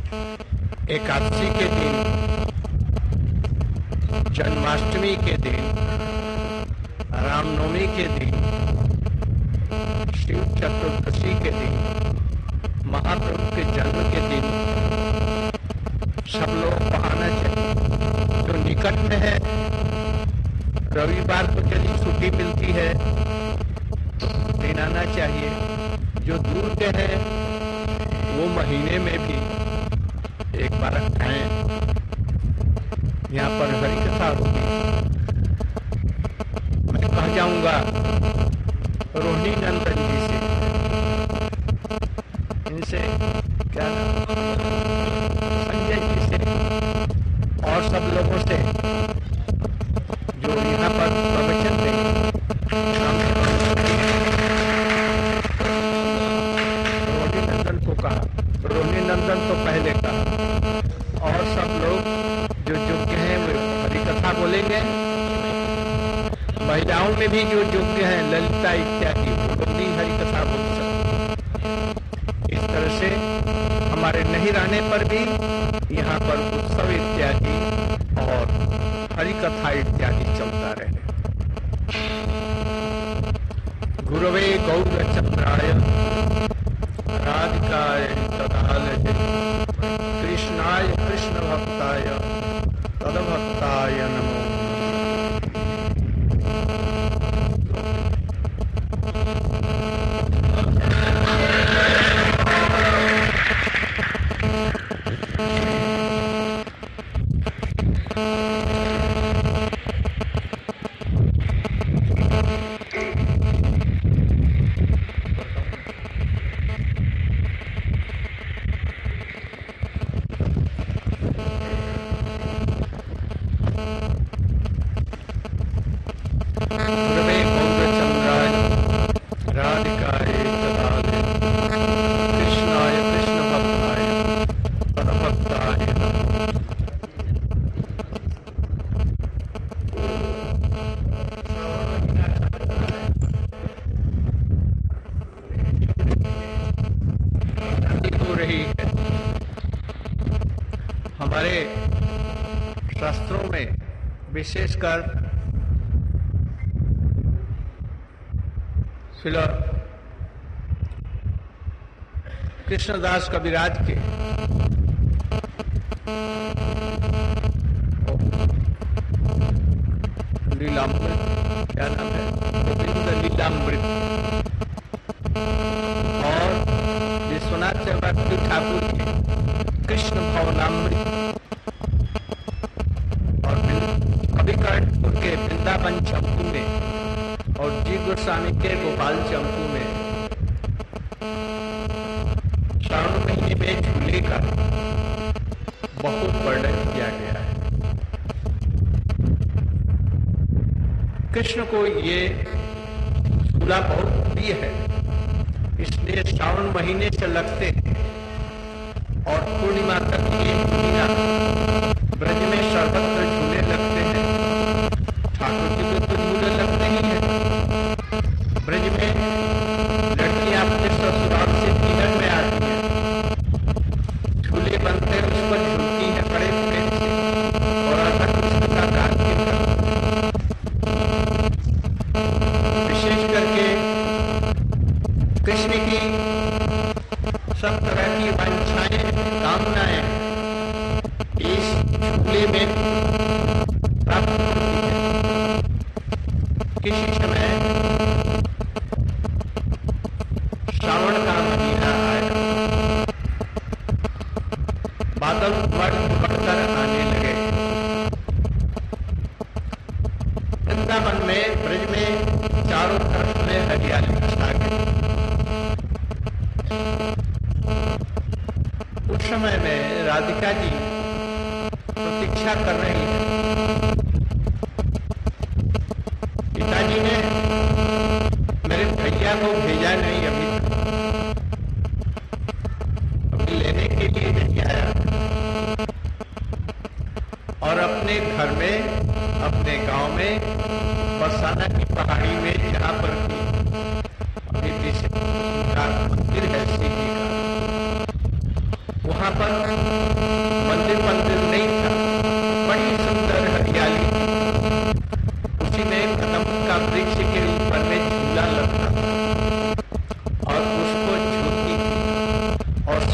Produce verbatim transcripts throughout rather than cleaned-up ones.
एकादशी के दिन, जन्माष्टमी के दिन, रामनवमी के दिन, शिव चतुर्दशी के दिन, महाप्रभु के जन्म के दिन सब लोग को आना चाहिए। जो निकट में है, रविवार को यदि छुट्टी मिलती है तो दिन आना चाहिए। जो दूर के हैं वो महीने में भी एक बार आए। यहाँ पर हरि कथा होगी। मैं कह जाऊंगा रोहिणी नंदन जी से, इनसे क्या संजय जी से और सब लोगों से जो यहाँ पर प्रवचन देंगे। रोहिणी नंदन को कहा, रोहिणी नंदन तो पहले कहा, और सब लोग जो योग्य हैं वो हरि कथा बोलेंगे। महिलाओं में भी जो योग्य हैं, ललिता इत्यादि, वो लोग भी हरि कथा बोल सकते। इस तरह से हमारे नहीं रहने पर भी यहाँ पर उत्सव इत्यादि और हरि कथा इत्यादि चलता रहे। गुरवे गौरचंद्राय राधिकाय तदालये कृष्णाय कृष्ण भक्ताय तदभक्ताय नमो। हमारे शास्त्रों में विशेषकर श्रील कृष्णदास कविराज के लीलामृत, क्या नाम है, गोविंद लीलामृत, और विश्वनाथ चक्रवर्ती ठाकुर के कृष्ण भवनामृत, और कवि कर्णपुर के वृंदावन चंपू में, और जी गोस्वामी के गोपाल चंपू में श्रावण महीने में झूले का बहुत वर्णन किया गया है। कृष्ण को ये झूला बहुत प्रिय है, इसलिए श्रावण महीने से लगते हैं और पूर्णिमा तक ये महीना ब्रज में सर्वत्र झूले लगते हैं। ठाकुर जी को तो झूले लगते ही हैं। ब्रज में लड़कियां अपने ससुराल से किरण में आती हैं, झूले बनते हैं, उस पर झूलती हैं बड़े प्रेम से, और राधा कृष्ण का गान करते हैं। विशेष करके कृष्ण की सब तरह की वांछाएं, कामनाएं इस झूले में प्राप्त होती है। किसी समय श्रावण का महीना आया, बादल बढ़ बढ़कर आने लगे। वृंदावन में, ब्रज में चारों तरफ में हरियाली छा गई। उस समय में राधिका जी प्रतीक्षा कर रही है। पिताजी ने मेरे भैया को भेजा नहीं, अभी अभी लेने के लिए नहीं आया, और अपने घर में, अपने गांव में, बरसाना की पहाड़ी में, जहां पर अभी मंदिर है शिव जी का, वहां पर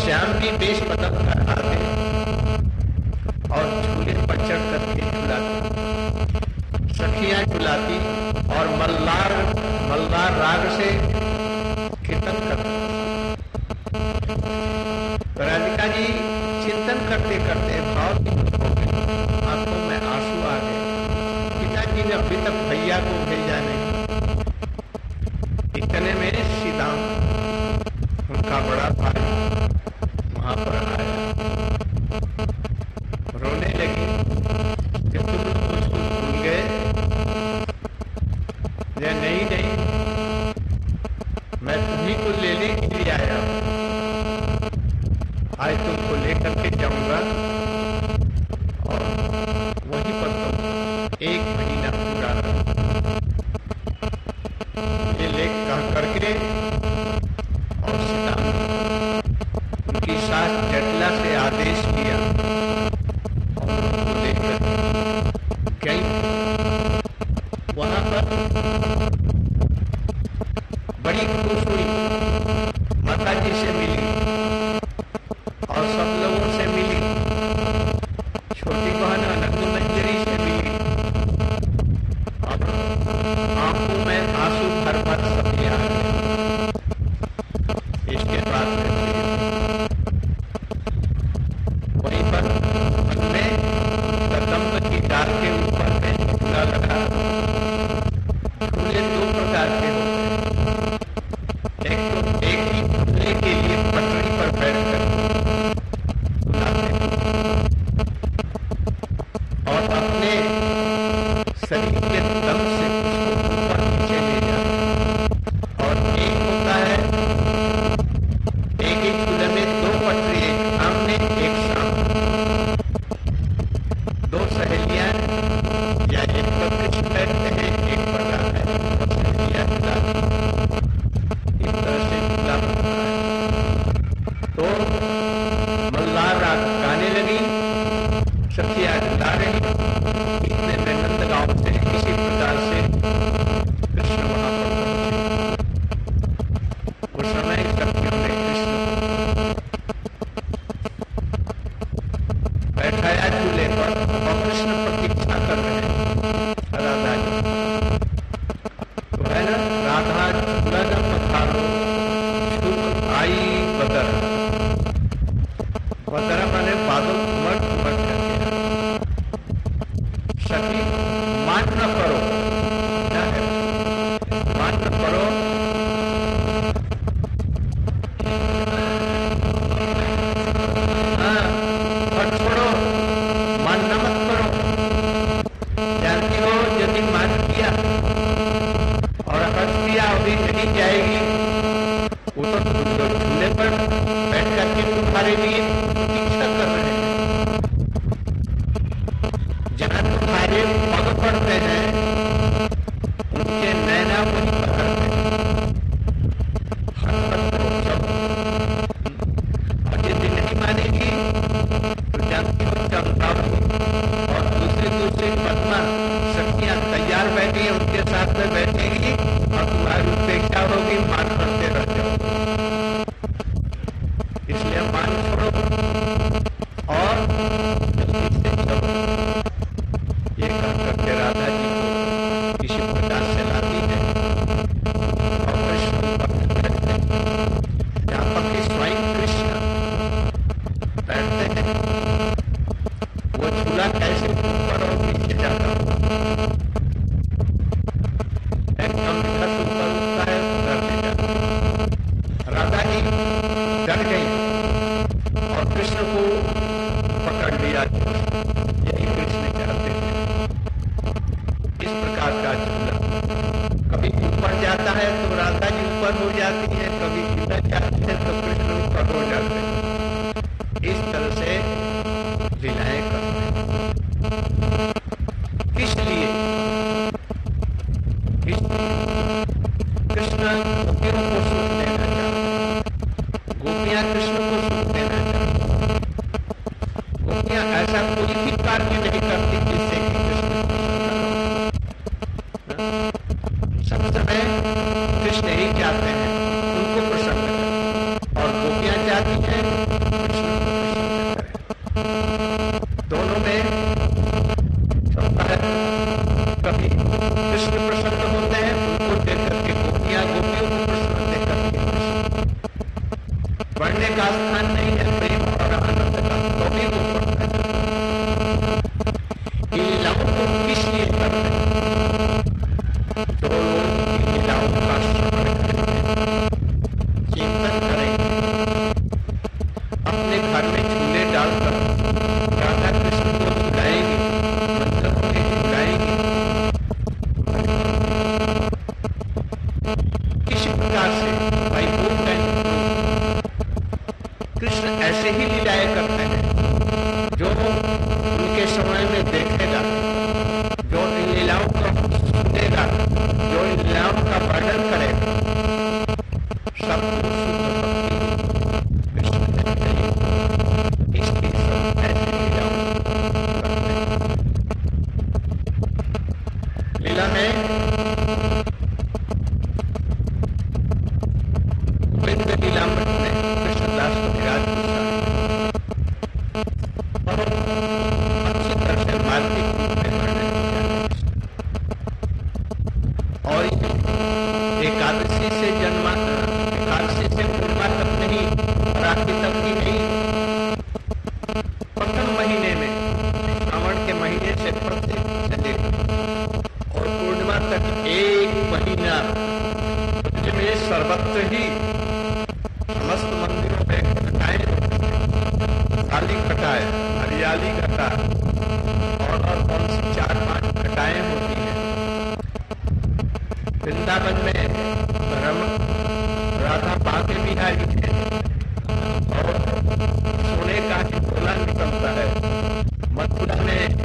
श्याम भी वेश बदल कर आते और झूले पर चढ़ करके झुलाते, सखियां झुलाती और मल्लार मल्लार राग से कीर्तन करते। तो राधिका जी चिंतन करते करते भाव विमुख हो गए, आंखों में आंसू आ गए। पिताजी ने अभी तक भैया को भेजा नहीं। इतने में सीधाम उनका बड़ा भाई वहां पर आया, रोने लगी कि तुम लोग मुझको भूल गए। या नहीं नहीं, मैं तुम्ही को लेने के लिए आया हूं, आज तुमको लेकर के जाऊंगा और वहीं पर तुम एक महीना पूरा ये लेख कह करके और सीता उनकी सास जटला से आदेश किया और उनको लेकर गई। वहां पर बड़ी खुश हुई, माता जी से मिली और सब लोगों से मिली, छोटी बहन अनंत मंजरी से मिली और आंखों में आंसू भर भर सभी आ गए। इसके बाद वहीं पर उनमें कदम्ब की डाल के ऊपर में झूला लगा। झूले दो प्रकार के होते हैं, एक तो एक ही झूले के लिए पटरी पर बैठकर और अपने शरीर के दम से उसको ऊपर नीचे ले जाते। और एक होता है एक ही झूले में दो पटरी, एक सामने एक सामने, दो सहेलियां या एक तो कृष्ण बैठते हैं, एक पर राधा है, दो सहेलियां झूलाती, इस तरह से झूला होता है। तो मल्लार राग गाने लगी, सखियां झूला रही। इतने में नंदगांव से किसी प्रकार से कृष्ण वहां पर पहुंचे। उस समय सखियों ने कृष्ण बैठाया झूले पर और कृष्ण प्रतीक्षा कर रहे हैं राधा जी। तो है ना, राधा झूला न पधारो शुभ आई बदर, बदर माने बादल उमड़ उमड़ करके। सखी मान न करो, क्या है मान न करो, हाँ और छोड़ो, मान न मत करो। जानती हो यदि मान किया और हर्ष किया अभी नहीं जाएगी, वो तो झूले पर बैठ करके तुम्हारे लिए प्रतीक्षा कर रहे हैं। जहां तुम्हारे पग पड़ते हैं उनके नैना वही पकड़ते हैं। और यदि नहीं मानेगी तो जानती हो चंद्रावती और दूसरे दूसरे पद्मा सखियां तैयार बैठी, उनके साथ में बैठेगी और तुम्हारी उपेक्षा होगी, मान करते रह जाओ। इसलिए मान छोड़ो और जल्दी से चलो। ये कह करके राधा जी को किसी प्रकार से लाती है और कृष्ण पर बैठते हैं। जहाँ पर कि स्वयं कृष्ण बैठते हैं, वो झूला कैसे ऊपर और नीचे जाता है, एकदम इधर से ऊपर उठता है, उधर ले जाता है। राधा जी डर गई और कृष्ण को पकड़ लिया। यही कृष्ण चाहते थे। इस प्रकार का झूला कभी ऊपर जाता है तो राधा जी ऊपर हो जाती है, कभी इधर जाती है तो कृष्ण ऊपर हो जाते हैं। इस तरह से लीलाएं करते हैं। किस लिए? कृष्ण गोपियों को सुख देना चाहते, गोपियां कृष्ण को सुख देना चाहते। गोपियां ऐसा कोई भी कार्य नहीं करती जिससे कि कृष्ण सब समय कृष्ण ही चाहते हैं उनको प्रसन्न करें, और गोपियां चाहती हैं कृष्ण को प्रसन्न करें। दोनों में चलता है। कभी कृष्ण प्रसन्न होते हैं, उनको देख करके गोपियां गोपियों को प्रसन्न देख करके बढ़ने का स्थान नहीं है प्रेम और आनंद का, तो भी वो बढ़ता है। लीलाओं को किस लिए करते हैं? जो लोग लीलाओं का श्रवण करेंगे, चिंतन करेंगे, अपने घर में झूले डालकर राधा कृष्ण को झुलाएंगे, मंदिरों में झुलाएंगे, किसी प्रकार से भाई वो कृष्ण ऐसे ही लीलाएं करते हैं। जो उनके समय में देखेगा, जो इन लीलाओं को सुनेगा, जो इन लीलाओं का वर्णन करेगा, सबको शुद्ध भक्ति कृष्ण ने कही। इसलिए सब ऐसे लीलाओं करते हैं। लीला में गोविंद लीलामृत में कृष्णदास कविराज बहुत अच्छी तरह से मार्मिक रूप में वर्णन किया। और एकादशी से जन्मा एकादशी से पूर्णिमा तक नहीं, राखी तक ही नहीं, प्रथम महीने में श्रावण के महीने से प्रत्येक से लेकर और पूर्णिमा तक एक महीना में सर्वत्र ही समस्त मंदिरों में घटाएं होते हैं। काली घटाएं, हरियाली घटा और और कौन सी चार पांच घटाएं होती हैं। वृंदावन में ब्रह्म राधा बांके बिहारी है और सोने का ही गोला निकलता है। मथुरा में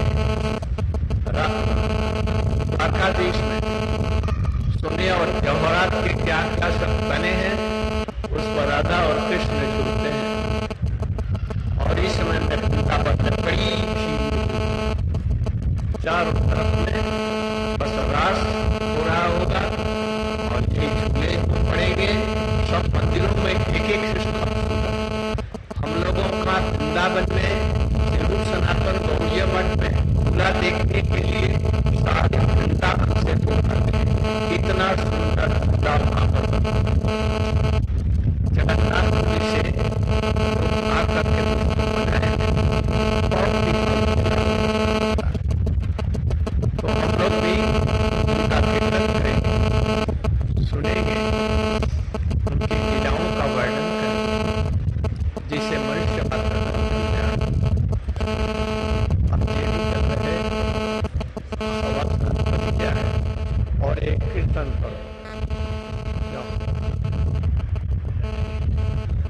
द्वारकाधीश में सोने और जवाहरात के क्या क्या सब बने हैं, उस पर राधा और कृष्ण जुड़ते हैं। और इस समय में वृंदावन में बड़ी भीड़, चारों तरफ में बस रास हो रहा होगा और ये झूले पड़ेंगे। सब मंदिरों में एक एक कृष्ण भक्त होगा। हम लोगों का वृंदावन में जरूर सनातन गौड़ीय मठ में झूला देखने के लिए सारे वृंदावन से लोग आते हैं। इतना सुंदर झूला वहां पर जगन्नाथपुरी से आकर के उसको बनाए बहुत ही। तो हम लोग भी उनका कीर्तन करेंगे, सुनेंगे, उनकी लीलाओं का वर्णन करेंगे, जिसे मनुष्य मात्र अब ये भी कर रहे हवा है और एक कीर्तन करो।